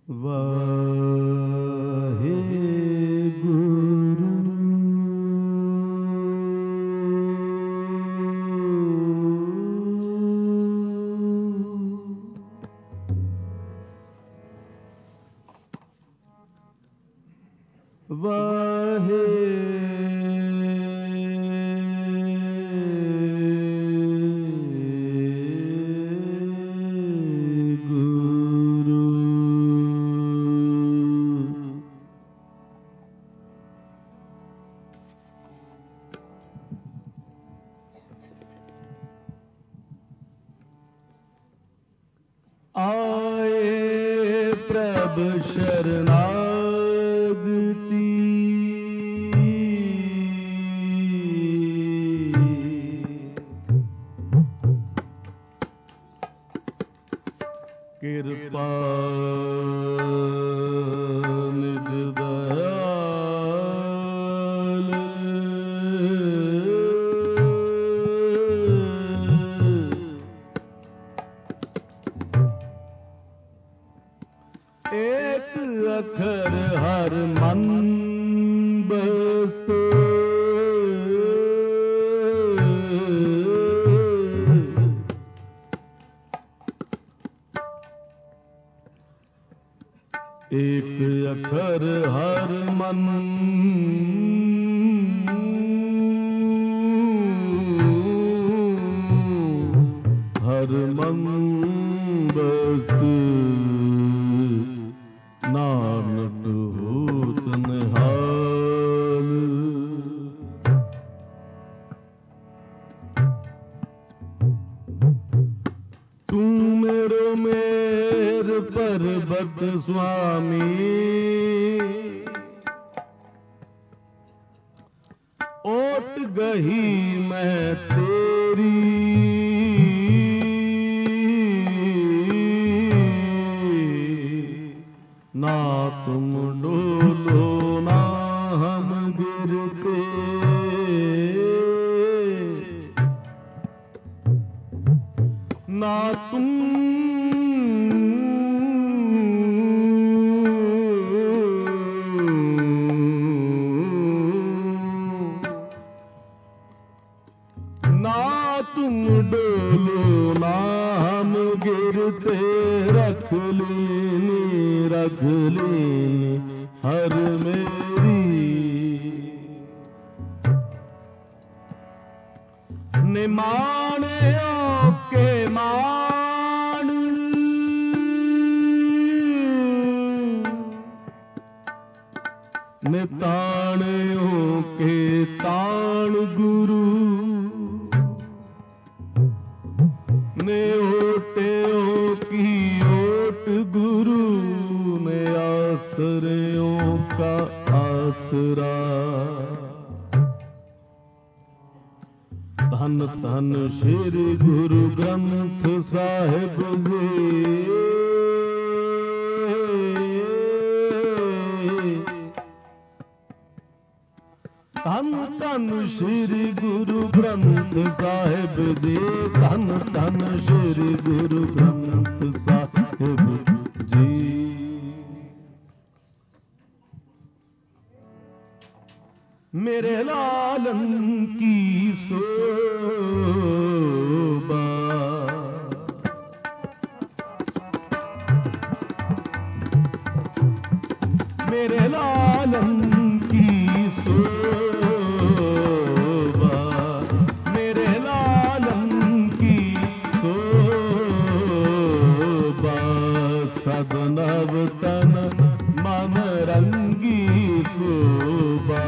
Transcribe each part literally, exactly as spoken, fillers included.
वाहे गुरु वाहे आए प्रभु शरणागति कृपा निध दयाल एक अखर हर मन बसते एक अखर हर मन हर मन बसते नानक होत निहाल। तू मेरो मेर पर्वत स्वामी ओट गही मैं तेरी ना तुम डोलो ना हम गिरते ना तुम ना तुम डोलो ना हम गिरते रख लेनी रख लेनी हर मेरी निमाने के मान निताणों के ताण गुरु ने ओटेओं की ओट गुरु ने आसरियों का आसरा। धन धन श्री गुरु ग्रंथ साहिब जी धन धन श्री गुरु ग्रंथ साहिब जी धन धन श्री गुरु ग्रंथ साहिब जी। मेरे लालन की शोभा मेरे लालन की शोभा मेरे लालन की शोभा सदनव तन मन रंगी शोभा।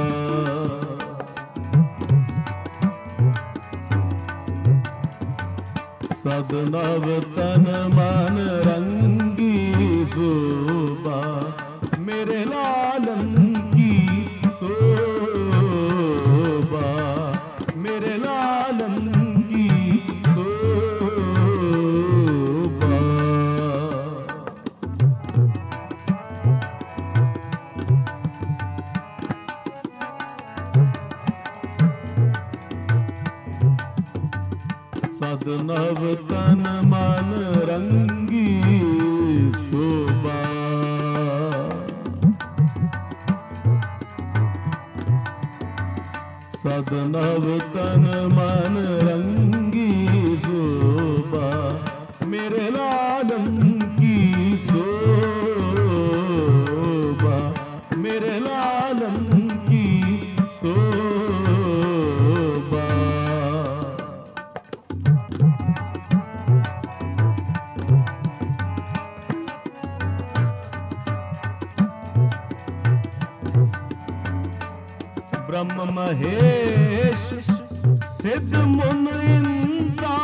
सदनव तन मन रंगी शोभा मेरे लालन की शोभा मेरे लालन की शोभा। सदनव तन मन रंगी शोभा सदनव तन मन रंगी शोभा मेरे लालम की शोभा मेरे लालम की शोभा। ब्रह्म महेश सिद्ध मुन इंद्रा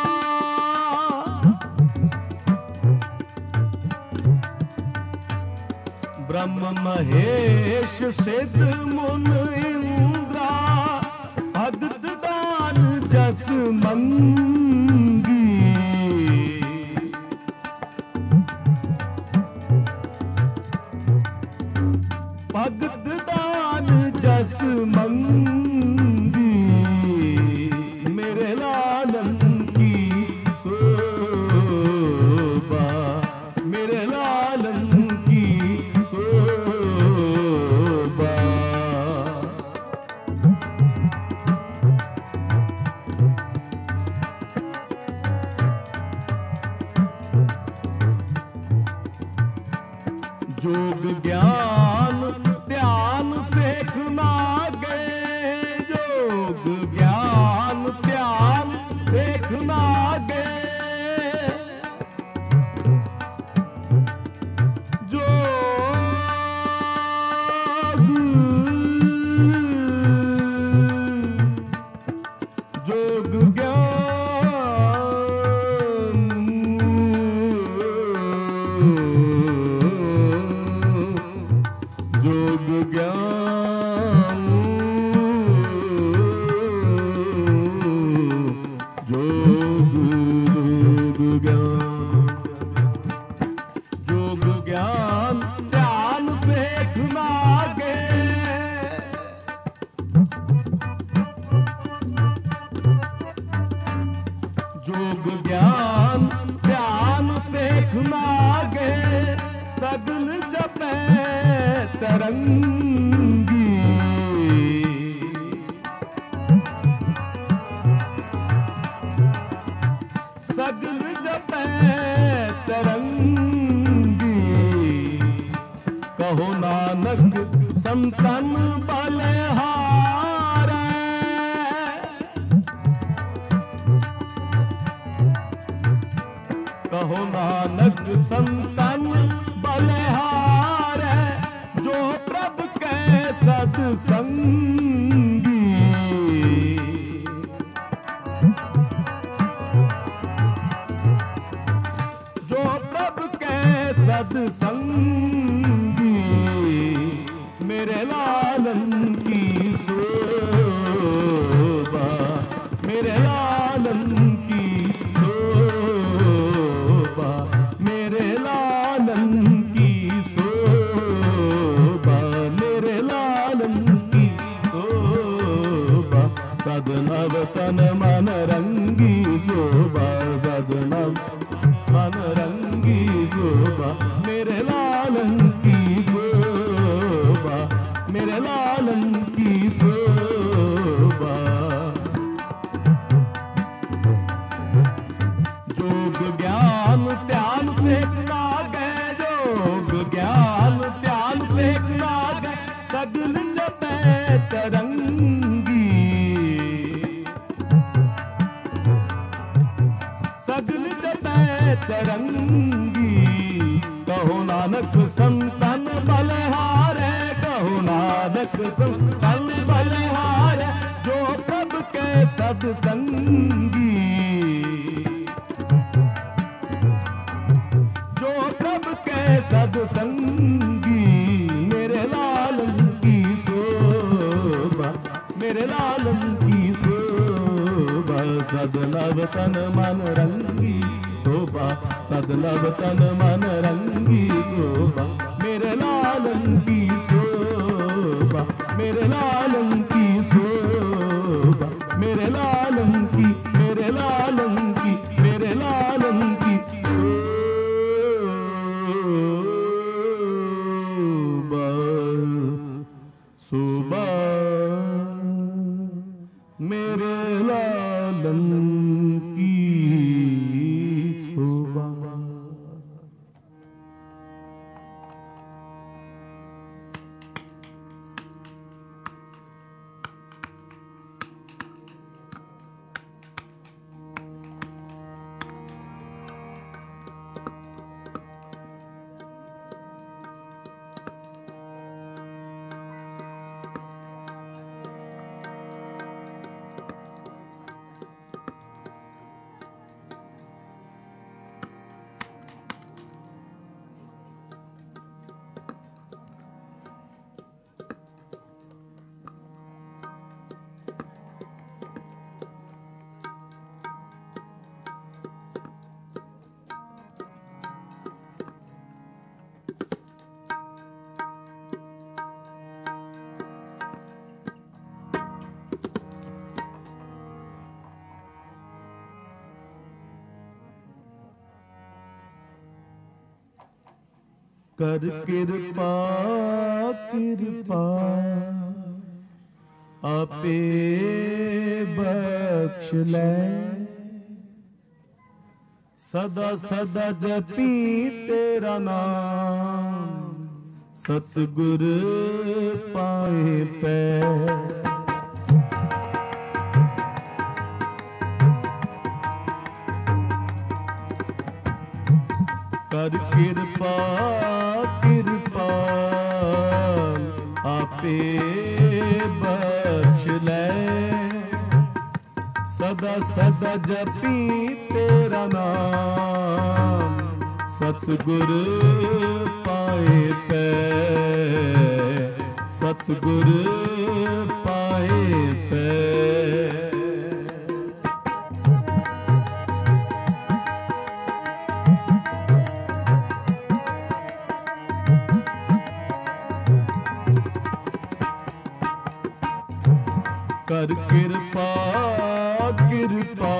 ब्रह्म महेश सिद्ध मुन इंद्रा भगत दान जस मंगी भगत दान जस मंगी मेरे लालन की शोभा मेरे लालन की शोभा। जोग ज्ञान ध्यान सेख नागे जोग ज्ञान ध्यान सेख नागे जोग जोग ज्ञान जोग ज्ञान जोग ज्ञान जोग ज्ञान ध्यान सेख नागे जोग ज्ञान ध्यान सेख नागे सगल जपे तरंगी सगल जपे तरंगी कहो नानक संतन बलहारे कहो नानक संतन बलहारे जो प्रभु के सत्संगी जो प्रभु के सत्संगी मेरे लालन की शोभा मेरे लालन की शोभा मेरे लालन की शोभा मेरे लालन की शोभा। सदनव तन मन रंगी शोभा सदनव मन रंगी शोभा मेरे लालन की शोभा मेरे लालन की शोभा। जोग ज्ञान ध्यान सेख नागे जोग ज्ञान ध्यान सेख नागे सगल जपे तरंगी सगल जपे तरंगी कहो नानक संतन बलहारे कहो नानक संतन बलहारे जो प्रभु के सत्संगी जो प्रभु के सत्संगी मेरे लालन की शोभा मेरे लालन की शोभा। सदनव तन मन रंगी शोभा सदनव तन मन रंगी शोभा मेरे लालन की शोभा मेरे लालन की शोभा मेरे लालन की मेरे लालन की मेरे लालन की शोभा शोभा। कर कृपा कृपा आपे बख्श ले सदा सदा जपी तेरा नाम सतगुर पाए पै कर कृपा कृपा आपे बख्श ले सदा सदा जपी तेरा नाम सतगुर पाए पै सतगुर पाए पै कर कृपा कृपा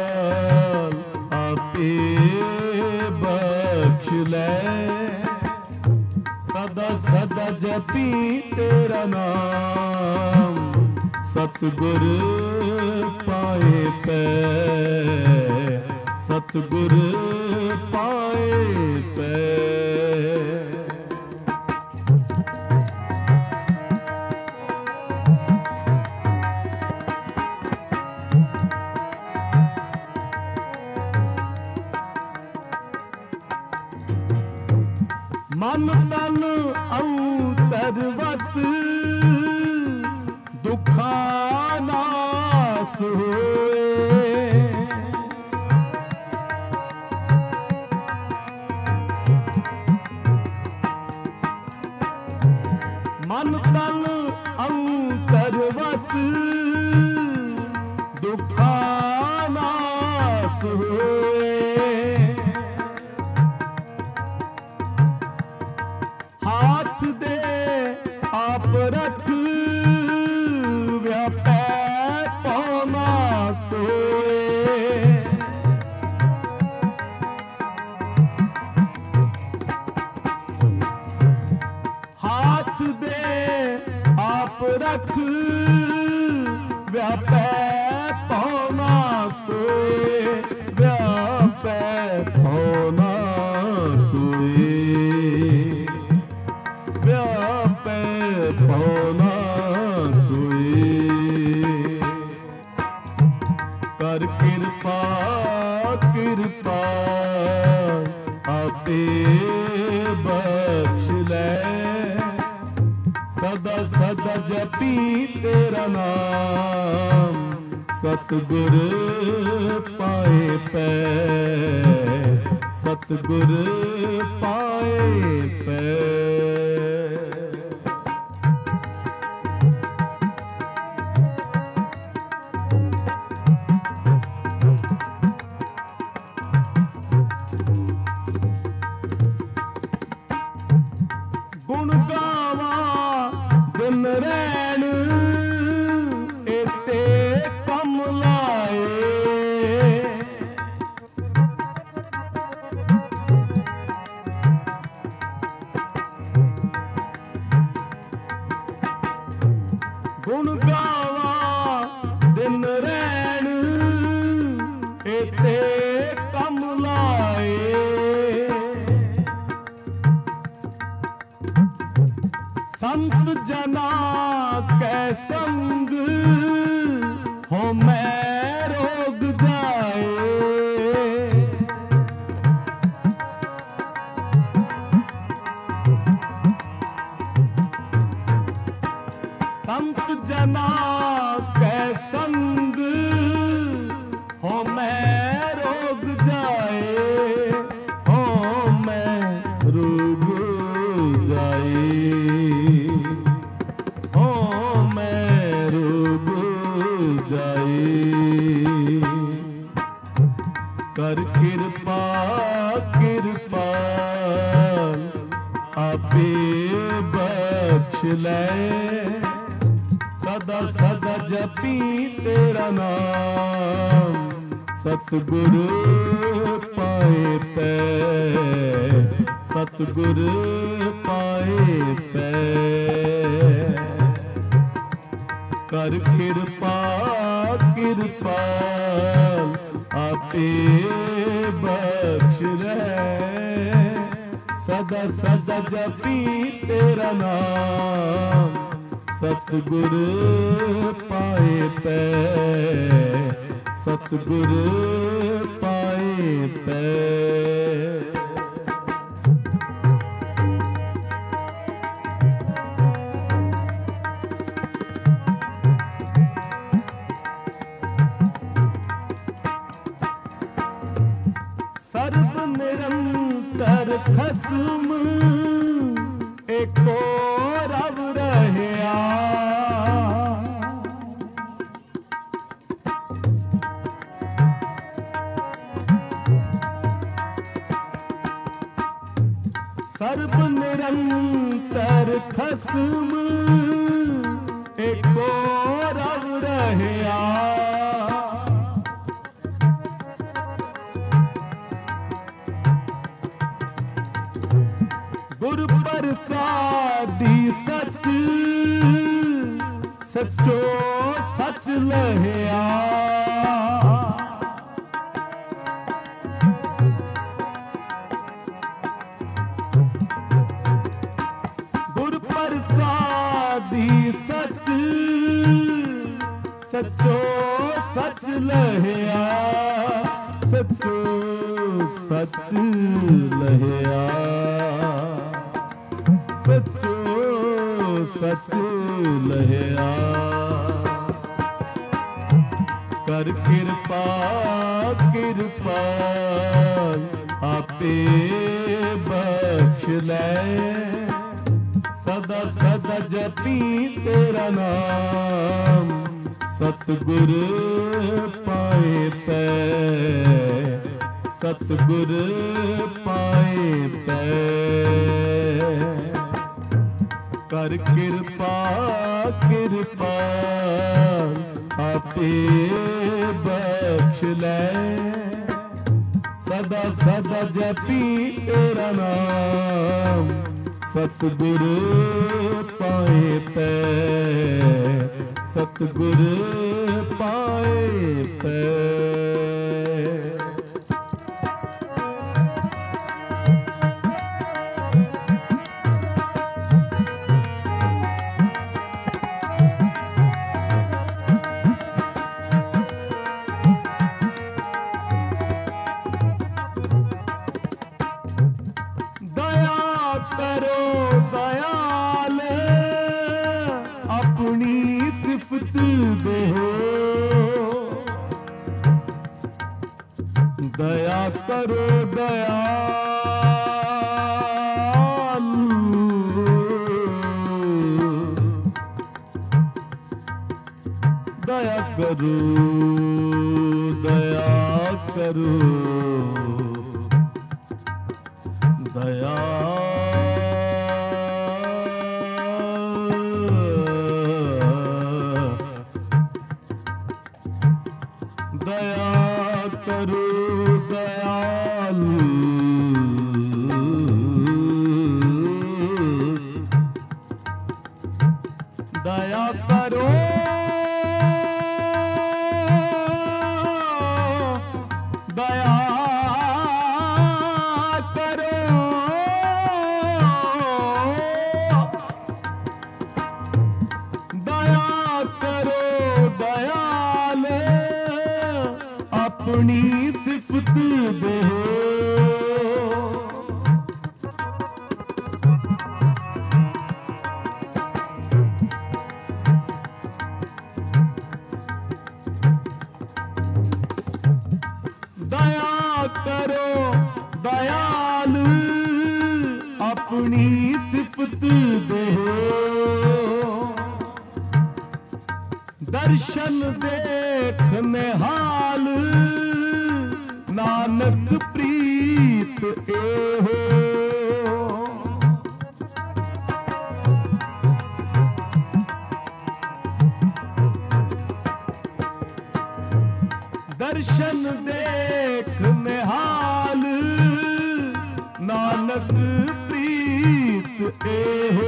आपे बख्श ले सदा सदा जपी तेरा नाम सतगुर पाए पै सतगुर पाए पै मन तन अंतर वस दुखा नास होए मन तन अंतर वस दुखा नास होए हाथ दे आप रख व्यापै पौना कोए हाथ दे आप रख व्यापै पौना कोए व्यापै पौना कोए व्यापै पौना कोई कर कृपा कृपा आपे बख्श ले सदा सदा जपी तेरा नाम सतगुर पाए पै सतगुर पाए पै गुण गावा दिन रैन एते कम लाए गुण गावा दिन रैन एते कम लाए संत जना कै संग हो मैं रोग जाए संत जना कै संग हो मैं रोग जाए हो मैं रोग जाए हो मैं रोग जाए कर कृपा कृपा आपे बख्श ले सदा सदा जपी तेरा नाम सतगुरु पाए पै सतगुरु ਪਾਏ ਪੈ। ਕਰ ਕਿਰਪਾ ਕਿਰਪਾਲ ਆਪੇ ਬਖਸ਼ ਰਹਿ। ਸਦਾ ਸਦਾ ਜਪੀ ਤੇਰਾ ਨਾਮ ਸਤਿਗੁਰ ਪਾਏ ਪੈ। ਸਤਿਗੁਰ ਪਾਏ ਪੈ। ਸਰਬ ਨਿਰੰਤਰ ਖਸਮ ਏਕੋ ਰਵ ਰਹਿਆ। ਸਰਬ ਨਿਰੰਤਰ ਖਸਮ ਏਕੋ ਰਵ ਰਹਿਆ। ਗੁਰ ਪ੍ਰਸਾਦੀ ਸਚ ਸਚੋ ਸਚ ਲਹਿਆ। ਗੁਰ ਪ੍ਰਸਾਦੀ ਸਚ ਸਚੋ ਸਚ ਲਹਿਆ। ਸਚੋ ਸਚ ਲਹਿਆ। ਸਚੋ ਸਚ ਲਹਿਆ। ਕਰ ਕਿਰਪਾ ਕਿਰਪਾਲ ਆਪੇ ਬਖਸ਼ ਲੈ। ਸਦਾ ਸਦਾ ਜਪੀ ਤੇਰਾ ਨਾਮ ਸਤਿਗੁਰ ਪਾਏ ਪੈ। ਸਤਿਗੁਰ ਪਾਏ ਪੈ। ਕਰ ਕਿਰਪਾ ਕਿਰਪਾਲ ਆਪੇ ਬਖਸ਼ ਲੈ। ਸਦਾ ਸਦਾ ਜਪੀ ਤੇਰਾ ਨਾਮ ਸਤਿਗੁਰ ਪਾਏ ਪੈ। ਸਤਿਗੁਰ ਪਾਏ ਪੈ। ਦਇਆ ਕਰੋ ਦਇਆਲ ਦਇਆ ਕਰੋ ਦਇਆ ਕਰੋ ਦਇਆ ਦਇਆ ਕਰੋ ਦਇਆਲ ਦਇਆ ਕਰੋ ਦਇਆ ਕਰੋ ਦਇਆ ਕਰੋ ਦਇਆਲ ਆਪਣੀ ਸਿਫਤ ਦੇਹੋ ਦਇਆ ਕਰੋ ਦਇਆਲ ਆਪਣੀ ਸਿਫਤ ਦੇਹੋ ਦਰਸ਼ਨ ਦੇਖ ਨਿਹਾਲ ਨਾਨਕ ਪ੍ਰੀਤ ਇਹੋ ਦਰਸ਼ਨ ਦੇਖ ਨਿਹਾਲ ਨਾਨਕ ਪ੍ਰੀਤ एहो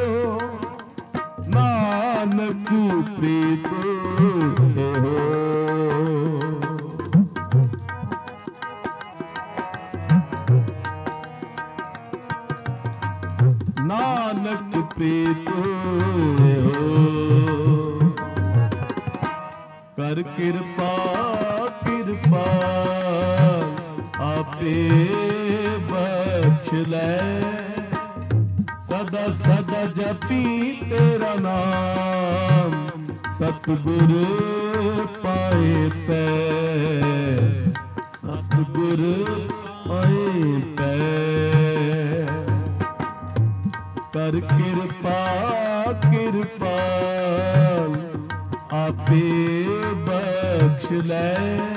नानक प्रीत एहो नानक प्रीत एहो कर किरपा किरपा आपे बख्श लै सदा सदा जपी तेरा नाम सतगुर पाए पै सतगुर पाए पै कर किरपा किरपा आपे बख्श लै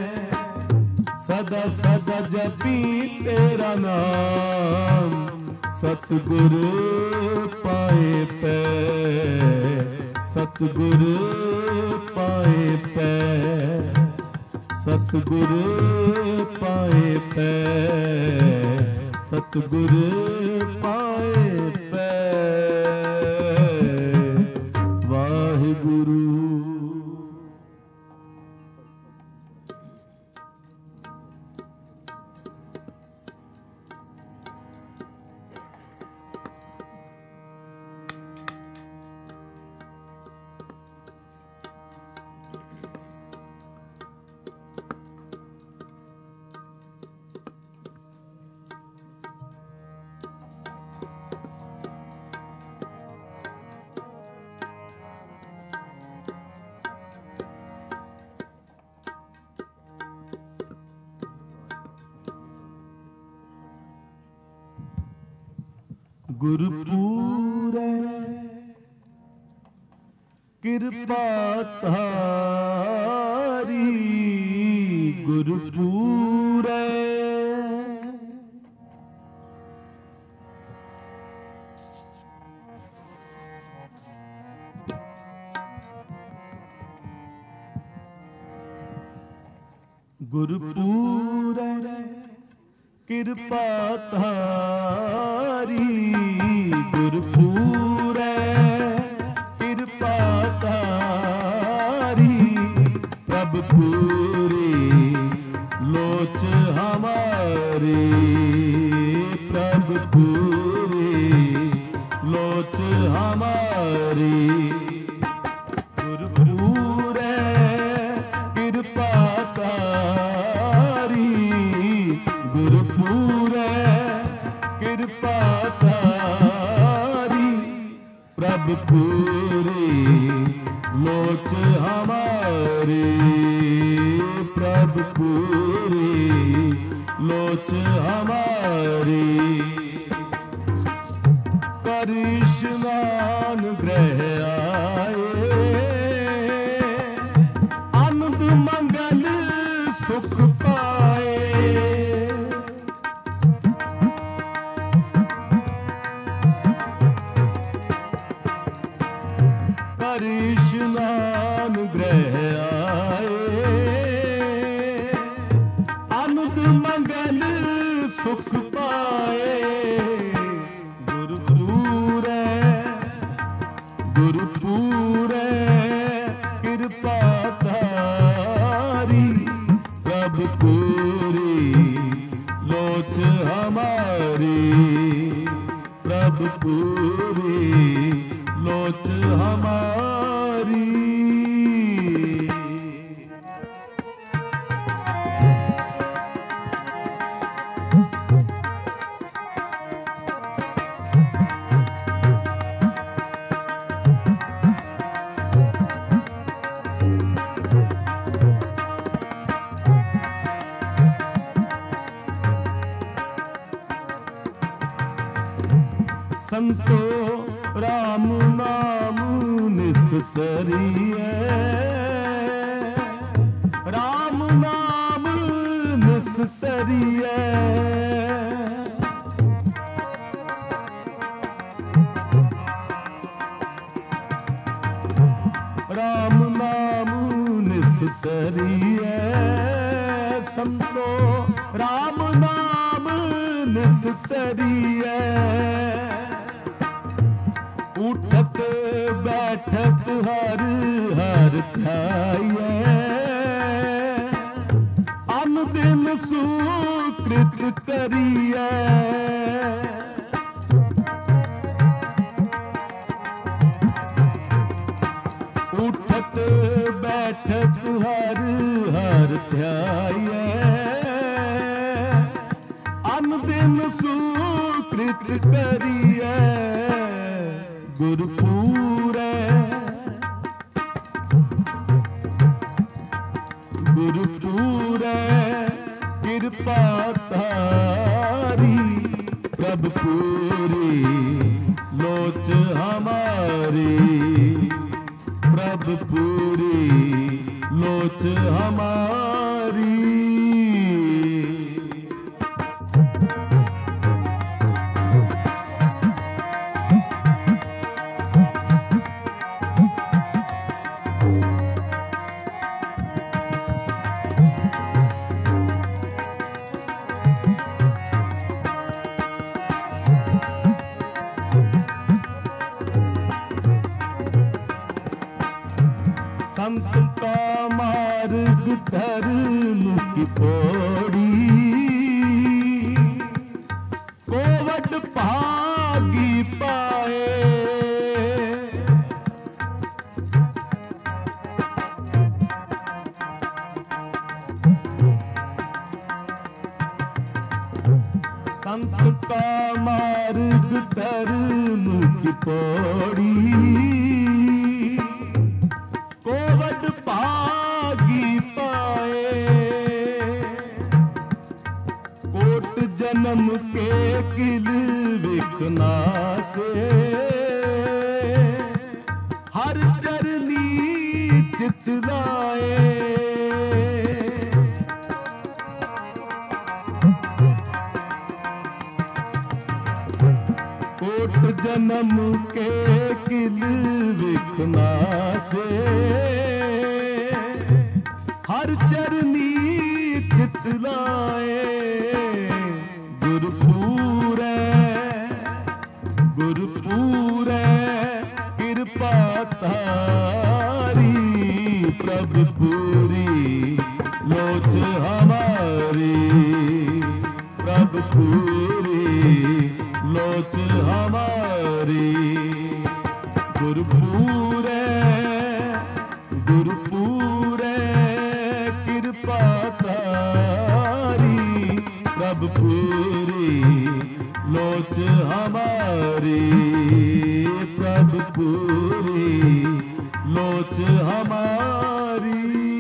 सदा सदा जपी तेरा नाम सतगुर पाए पै सतगुर पाए पै सतगुर पाए पै सतगुर पाए पै वाहिगुरु। गुरपूरै कृपा तारी गुरपूरै गुरपूरै कृपा तारी गुरपूरै कृपा तारी प्रभ पूरी लोच हमारी प्रभ पूरी लोच हमारी गुरपूरै कृपा तारी गुरपूरै कृपा तारी प्रभ पूरी लोच हमारी प्रभ पूरी लोच हमारी कर स्नान ग्रह आए आनंद मंगल सुख पाए कर स्नान ग्रह आए आनंद मंगल सुख पाए गुरपूरै गुरपूरै कृपा तारी प्रभ पूरी लोच हमारी प्रभ पूरी लोच हमारी संतो राम नाम निस्सरिए राम नाम निस्सरिए राम नाम निस्सरिए संतो राम नाम निस्सरिए ध्याये अनुदिन सुकृत करिए उठत बैठत हर हर ध्याये अनुदिन सुकृत करिए गुरुपूरे गुरुपूरे कृपा तारी प्रभु पूरी लोच हमारी प्रभु पूरी लोच हमारी संत का मार्ग धर्म की पौड़ी कोवट भागी पाए संत का मार्ग धर्म की पौड़ी कोवट भागी पाए कोट जन्म के किल विकना से हर चरनी चितलाए कोट जन्म के किल विकना से हर चरनी चितलाए गुरुपूरे गुरुपूरे कृपा तारी प्रभु पूरी लोच हमारी प्रभु पूरी लोच हमारी गुरुपूरे गुरुपूरे कृपा तारी प्रभु पूरी लोच हमारी प्रभु पूरी लोच हमारी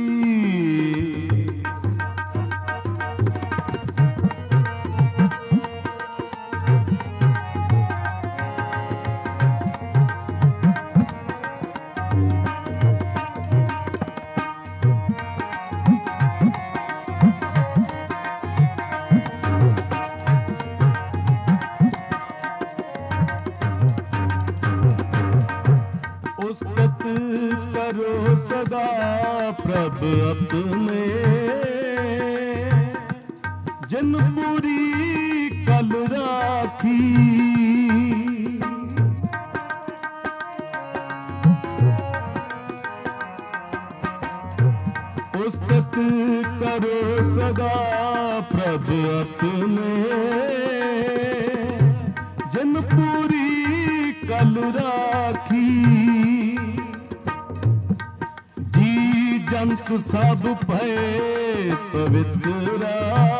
उस्तत करो सदा प्रभु अपने जिन पूरी कल राखी उस्तत करो सदा प्रभु अपने जिन पूरी कल राखी जंत सब भय पवित्रा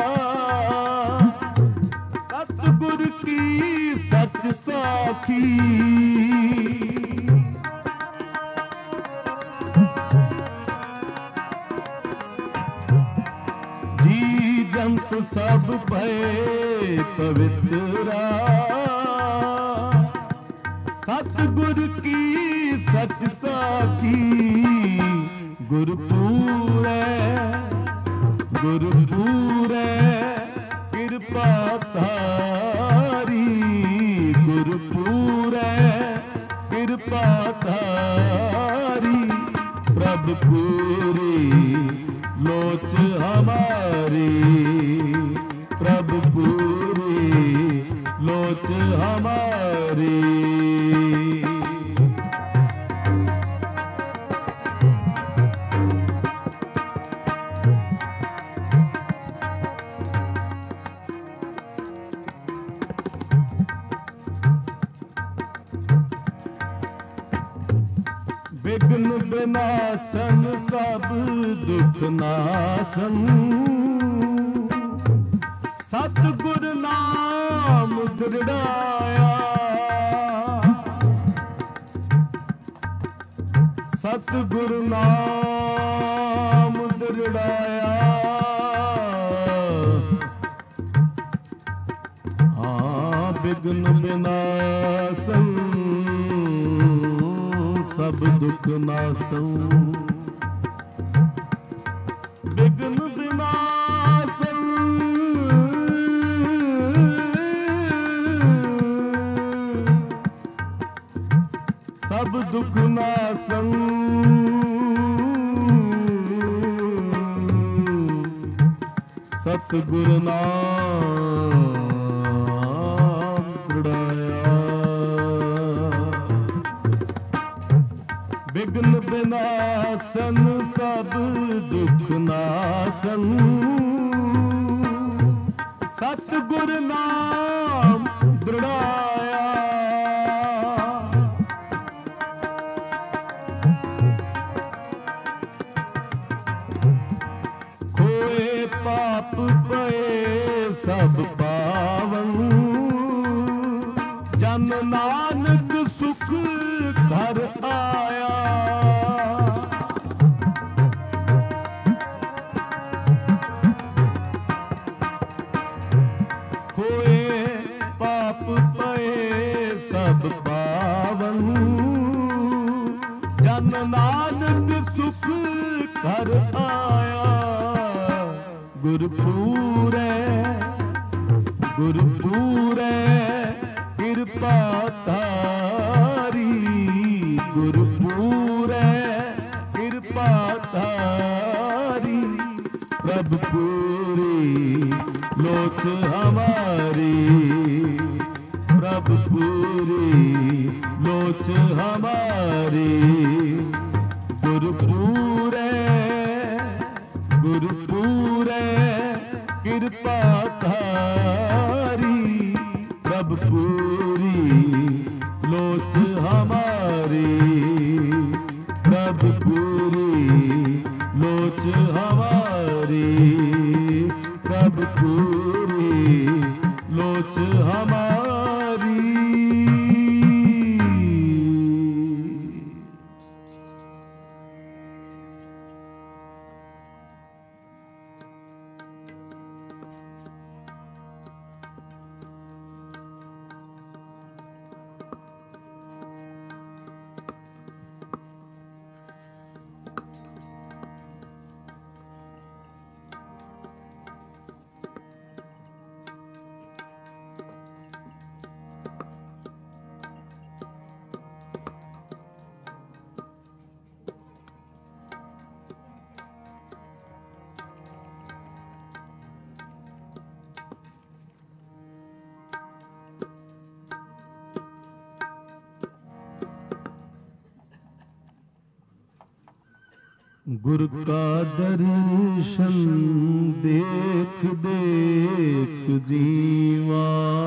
सतगुर की सच साखी जी जंत सब भय पवित्रा सतगुर की सच साखी गुरुपूरे गुरुपूरे कृपा तारी गुरुपूरे कृपा तारी प्रभु पूरी लोच हमारी प्रभु पूरी लोच हमारी बिघ्न विनाशन सब दुख नाशन सतगुर नाम दृढ़ाया सतगुर नाम दृढ़ाया हाँ बिघ्न विनाशन सब दुख नाशन बिघ्न विनाशन सब दुख नाशन सतगुर नाम दृढ़ाया बिघ्न विनाशन सब दुख नाशन सतगुर नाम दृढ़ाया खोए पाप पए सब पावन जन नानक सुख घर आया खोए पाप पए सब पावन जन नानक सुख घर आया गुरपुरै गुरपुरै कृपा तारी गुरपुरै कृपा तारी प्रभु पूरी लोच हमारी प्रभु पूरी लोच हमारी गुरपुरै गुरपुरै कृपा धारी प्रभु पूरी लोच हमारी प्रभु पूरी लोच हमारी प्रभु पूरी लोच हमारी गुरु का दर्शन देख देख जीवा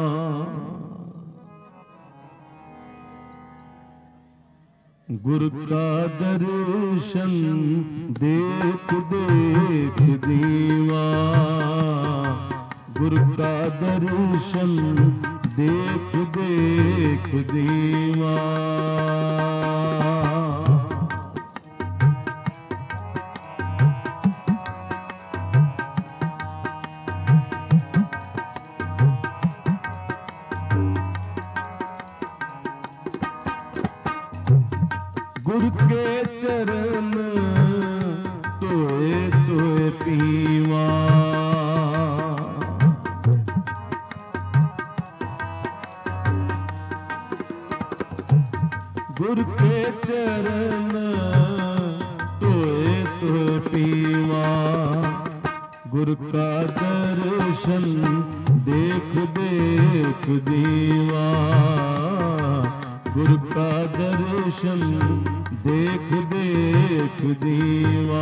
गुरु का दर्शन देख देख जीवा गुरु का दर्शन देख देख जीवा गुरु के चरण तोए तोए पीवा गुरु के चरण तोए तोए पीवा गुरु का दर्शन देख देख जीवा गुरु का दर्शन देख देख जीवा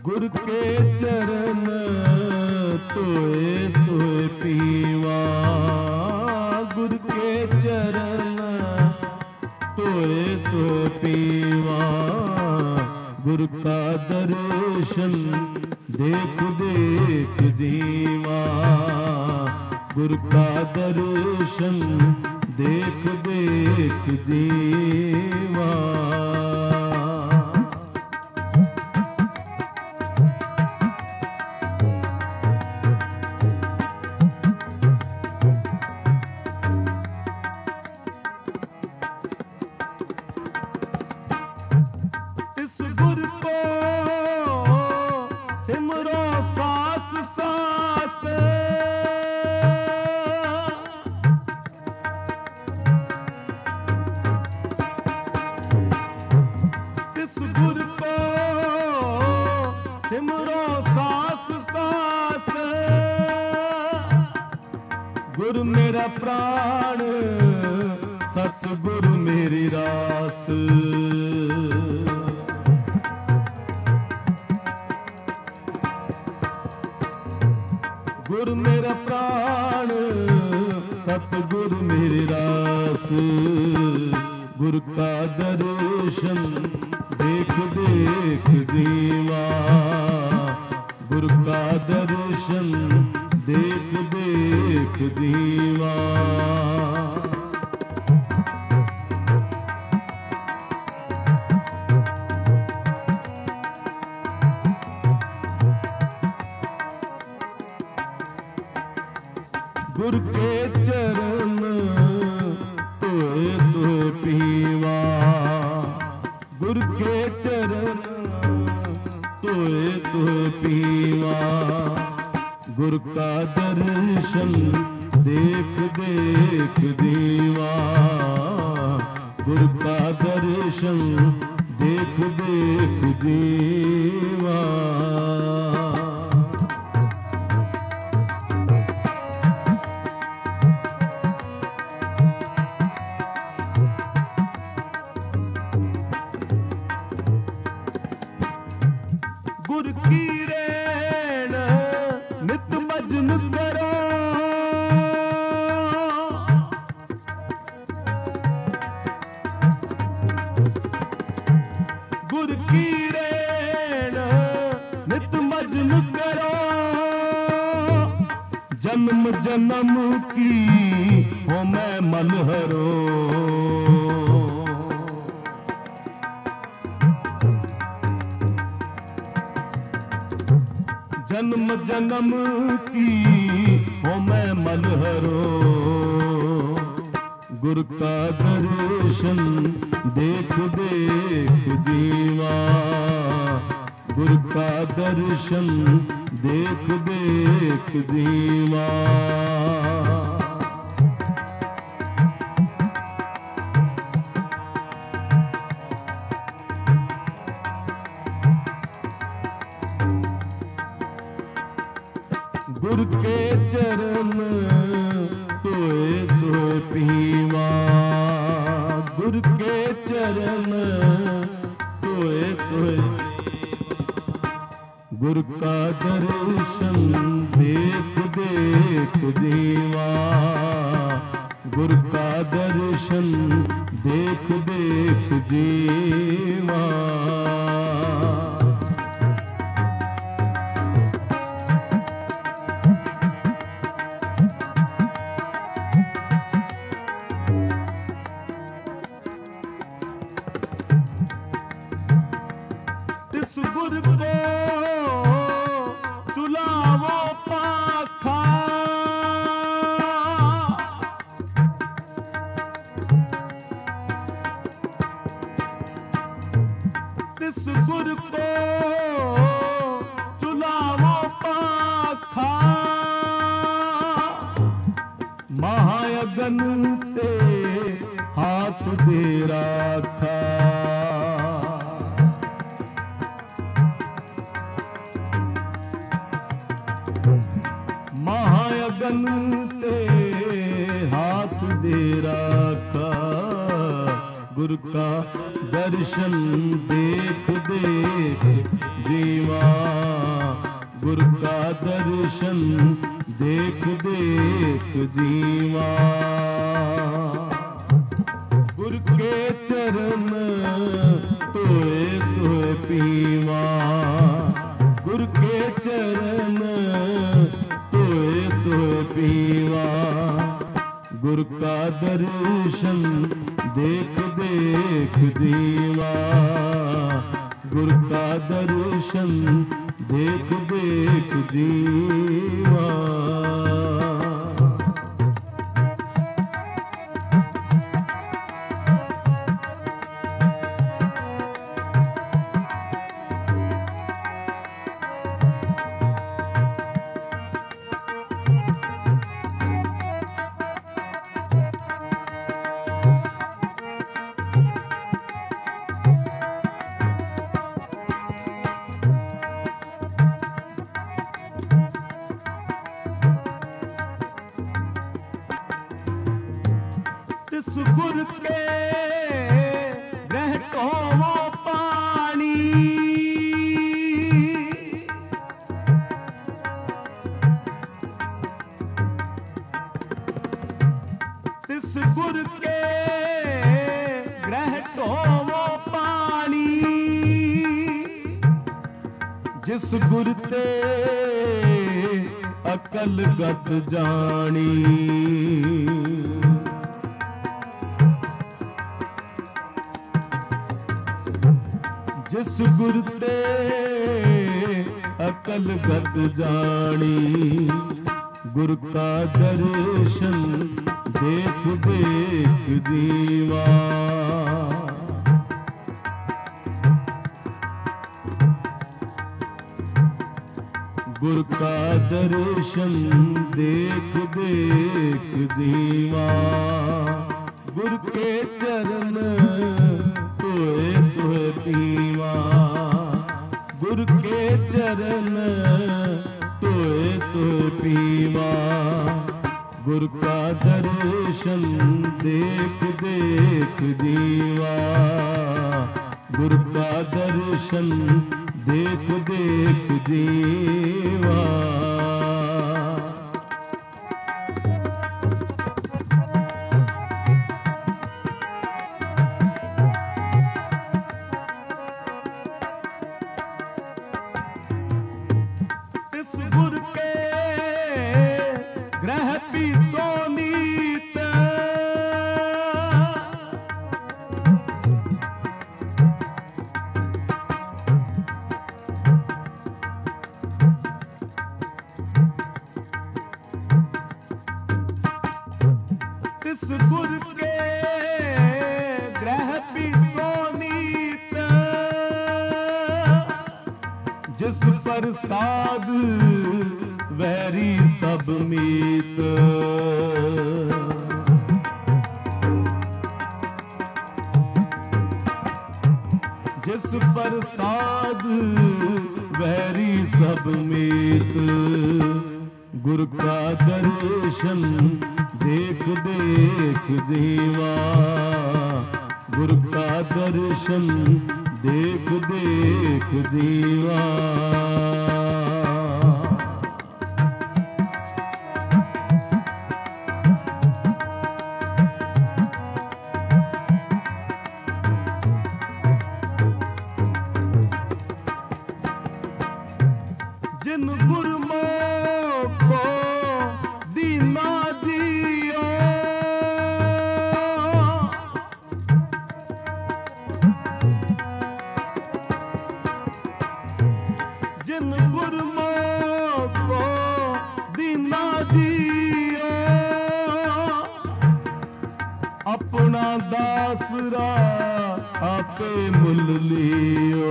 गुर के चरण तोए तोए पीवा, गुर के चरण तोए तोए पीवा, गुर का दर्शन देख देख जीवा, गुर का दर्शन देख देख जीवा। गुरु मेरा प्राण सतगुरु मेरी रास, गुरु मेरा प्राण सतगुरु मेरी रास, गुरु का दर्शन देख देख जीवा, गुरु का दर्शन देख देख जीवा। गुरु के चरण तोए तोए पीवा, गुरु के चरण तोए तोए पीवा, गुरु का दर्शन देख देख जीवा, गुरु का दर्शन देख देख जीवा। गुरु की रेण नित भजन करो, गुरु की रेण नित भजन करो, जन्म जन्म की हो मैं मन हरो, जन्म जन्म की हो मैं मन हरो, गुरु का दर्शन देख देख जीवा, गुरु का दर्शन देख देख जीवा। गुरु के चरण तोए तोए पीवा, गुरु के चरण तोए तोए, गुरु का दर्शन देख देख जीवा, गुरु का दर्शन देख देख जीवा। गुरु को चुलावो पाखा, तिस गुरु को चुलावो पाखा, महायगन ते हाथ दे राखा, महायगन ते हाथ दे राखा, गुरु का दर्शन देख देख जीवा, गुरु का दर्शन देख देख जीवा। गुरु के चरण तोए तोए पीवा, गुरु के चरण तोए तोए पीवा। गुरु का दर्शन देख देख जीवा, गुरु का दर्शन देख देख जीवा। गुरु के रहतो वो पानी, तिस गुरु के रहतो वो पानी। जिस गुरु ते अकल गत जानी, जिस गुरु ते अकल गत जानी। गुरु का दर्शन देख देख जीवा, गुरु का दर्शन देख देख जीवा। गुरु के चरण तोए तोए पीवा, गुरु के चरण तोए तोए पीवा। गुरु का दर्शन देख देख जीवा, गुरु का दर्शन देख देख जीवा। गुरु के ग्रह पी सोनीत, तिस गुरु के ग्रह पी सोनीत। जिस प्रसाद वैरी सब मीत, जिस प्रसाद वैरी सब मीत। गुरु का दर्शन देख देख जीवा, गुरु का दर्शन देख देख जीवा। जिन गुरमों को दीना जियो, जिन गुरमों को दीना जियो। अपना दासरा आपे मुल लियो,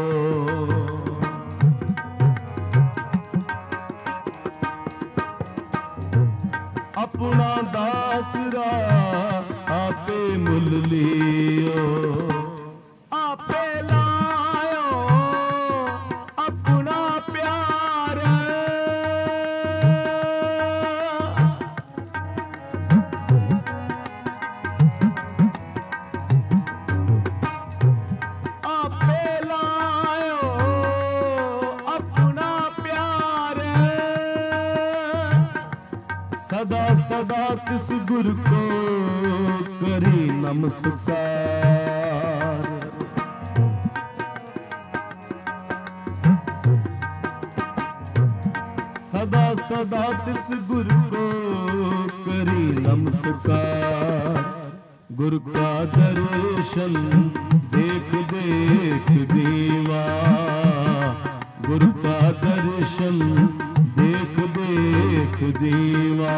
अपना दासरा आपे मुल लियो। आपे लायो अपना प्यार, सदा सदा तिस गुर को करी नमस्कार। सदा सदा तिस गुर को करी नमस्कार। गुर का दर्शन देख देख दीवा, गुर का दर्शन देख देख दीवा।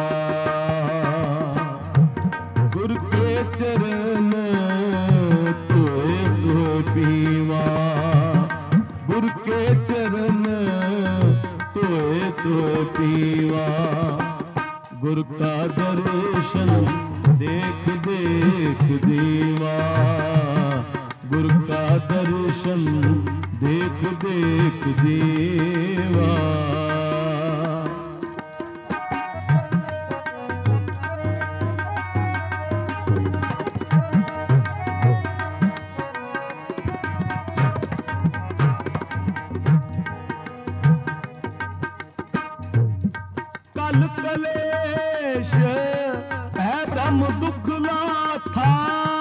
गुर के चरण तोए तो पीवा, गुर के चरण तोए तो पीवा। गुर का दर्शन देख देख दीवा, गुर का दर्शन देख देख दीवा। कल कलेश है ब्रह्म दुख लाथा,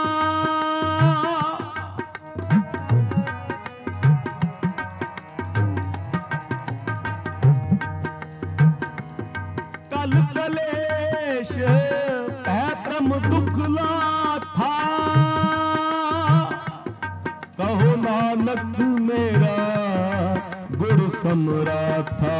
कल कलेश है ब्रह्म दुख लाथा। कहो नानक मेरा गुर समराथा।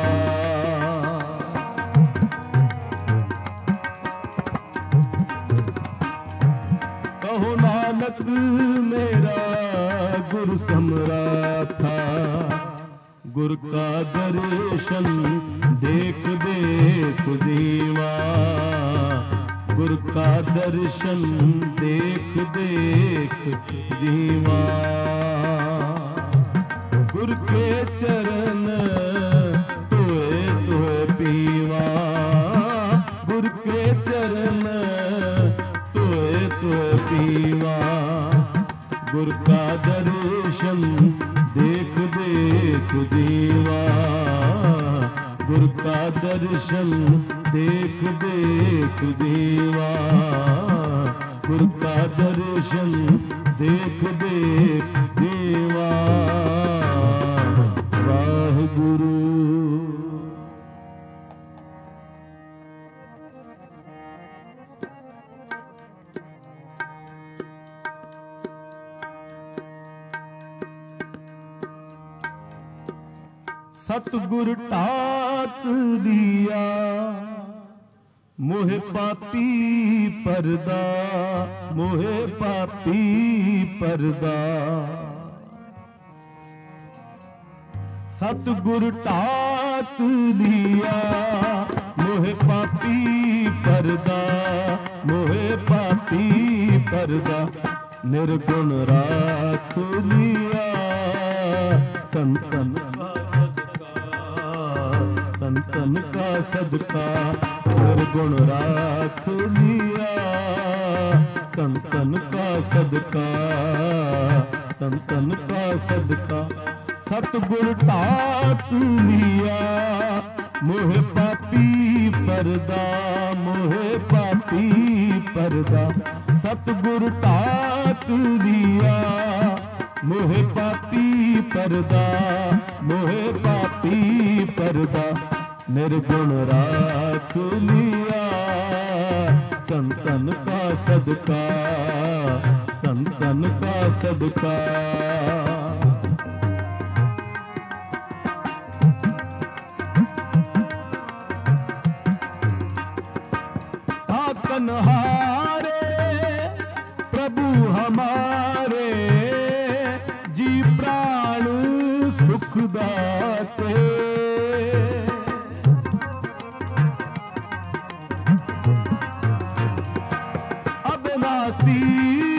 कहो नानक मेरा गुर समराथा। गुर का दर्शन देख देख दीवा, गुर का दर्शन देख देख जीवा। गुर के चरण तोए तोए पीवा, गुर के चरण तोए तोए पीवा। गुर का दर्शन देख देख जीवा, गुर का दर्शन देख देख जीवा। गुर का दर्शन देख देख जीवा। वाहिगुरु। सतगुर ठाक दिया मोहे पापी परदा, मोहे पापी परदा। सतगुर ठाक दिया मोहे पापी परदा, मोहे पापी परदा। निर्गुण राख लिया संतन संतन का सदका। निर्गुण राख लिया संतन का सदका, संतन का सदका। सतगुर ठाक लिया मोहे पापी परदा, मोहे पापी परदा। सतगुर ठाक लिया मोहे पापी परदा, मोहे पापी परदा। निर्गुण राख लिया संतन का सदका, संतन का सदका। ताकनहारे प्रभु हमारे, जी प्राण सुख दाते। अविनाशी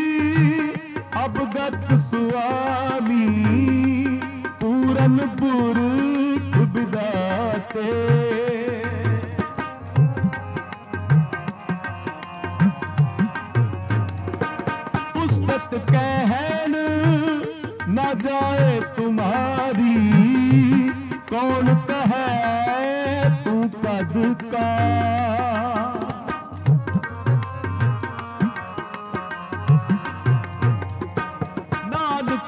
अवगत स्वामी, पूरन पुरख विदाते। पुस्तक कहन न जाए तुम्हारी, कौन कहे तू कद का।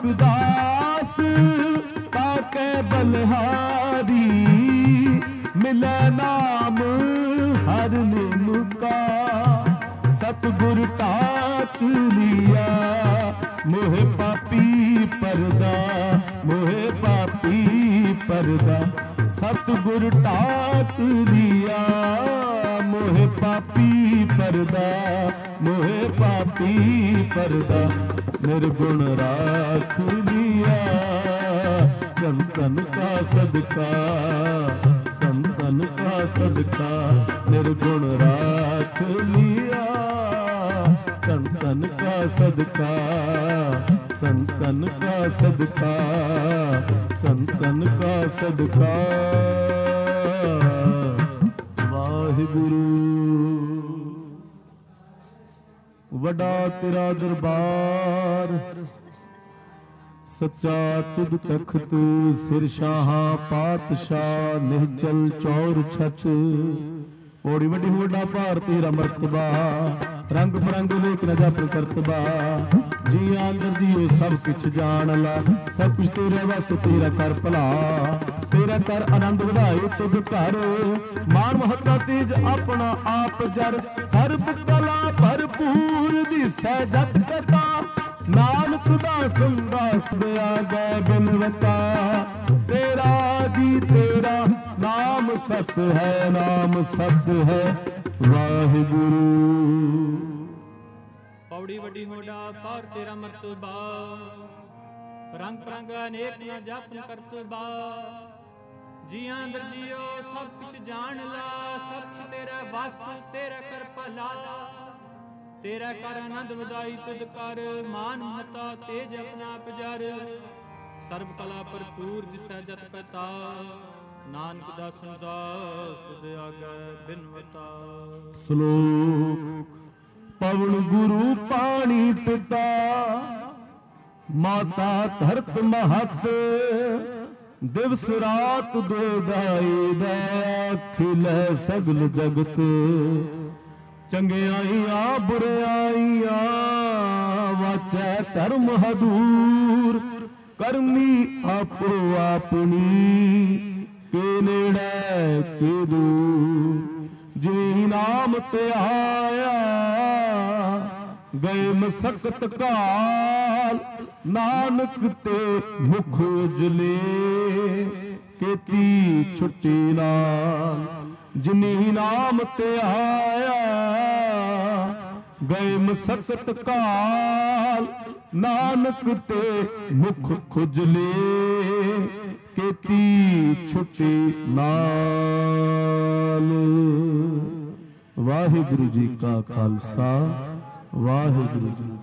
दास ताके बलिहारी मिले नाम हर निम का सतगुर टाक लिया मोहे पापी परदा मोहे पापी परदा सतगुर टाक लिया मोहे पापी परदा मोहे पापी परदा निर्गुण राख लिया संतन का सदका संतन का सदका निर्गुण राख लिया संतन का सदका संतन का सदका संतन का सदका वाहिगुरु वडा तेरा दरबार सच्चा तुद तख्त सिर शाहा पातशाह निहचल चौर छत ओड़ी वड्डी होड़ा भार तेरा मरतबा रंग बरंग लेख न जप करतबा जी आंदर दियो सब कुछ जान ला सब कुछ तेरे वस तेरा कर भला तेरा कर आनंद ਵਧਾਏ तुद घर मान महत्ता तेज अपना आप जर सर्ब कला भरपूर दिसै जत कथा नानक दा संदास दया गै बिनवता तेरा जी तेरा नाम सस है नाम सस है वाहिगुरु पौड़ी वड्डी होड़ा पार तेरा मरतबा रंग रंग अनेक न जपन करतबा जियां दर जियो सब कुछ जान ला सब कुछ तेरा वस तेरा कर भला तेरा कर आनंद ਵਧਾਈ तुद कर मान महता तेज अपना पजर सर्ब कला भरपूर दिसै जत कथा नानक दा संदास तुद आगे बिनवता श्लोक पवन गुरु पानी पिता माता धरत महत दिवस रात दो दाई दै खिलै सगल जगत चंगियाइयां बुराइयां वाचै धर्म हदूर करनी आपो अपनी के नेड़े के दूर जिनी नाम ते आया गए मसकत काल नानक ते मुख उजले केती छुट्टी नाल जिनी नाम ते आया गए मसकत काल नानक ते मुख खुजले केती छुट्टी नाल। वाहिगुरु जी का खालसा वाहिगुरु जी